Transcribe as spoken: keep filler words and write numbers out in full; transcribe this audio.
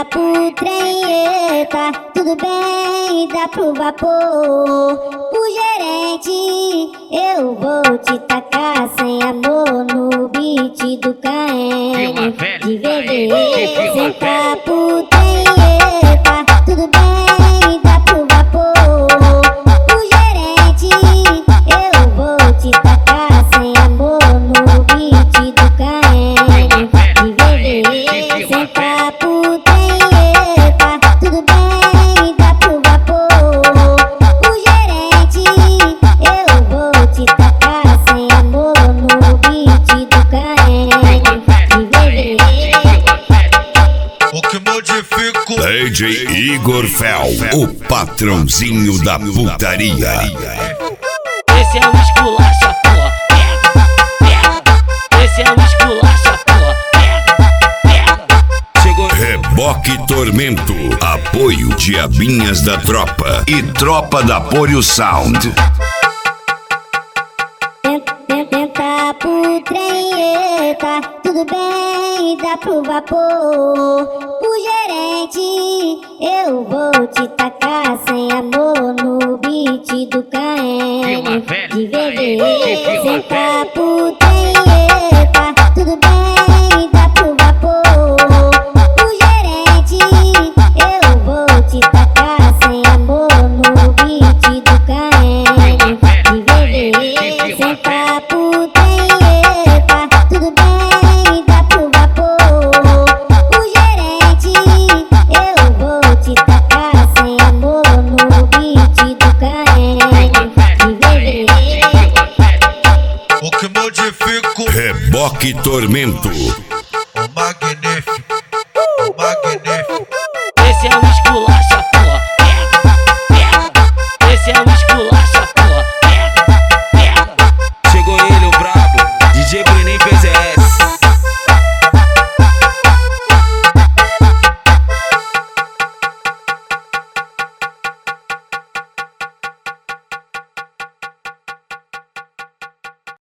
pro trem, eita, tudo bem, dá pro vapor. O gerente, eu vou te tacar sem amor no beat do Caem. De bebê, senta pro trem, eita, tudo bem, dá pro vapor. O gerente, eu vou te tacar sem amor no beat do Caem. De bebê, senta pro trem, eita, tudo bem, dá pro vapor. O gerente, eu vou te tacar sem amor no beat do Caem. De bebê. O que modifico? D J Igor Fel, o patrãozinho da putaria. Esse é o esculacha, porra, pega, pega. Esse é o esculacha, porra, pega, pega. Chegou. Reboque Tormento, apoio Diabinhas da Tropa e Tropa da Pório Sound. Senta pro trem, eita, tudo bem, dá pro vapor. O gerente, eu vou te tacar sem amor no beat do Caem. De bebê, senta pro trem, eita, tudo bem, dá pro vapor. O gerente, eu vou te tacar sem amor no beat do Caem. De bebê, senta pro trem, eita, tudo bem, dá pro vapor. O gerente, eu vou te tacar sem amor no beat do Caem. De bebê. O que modifico? Reboque Tormento,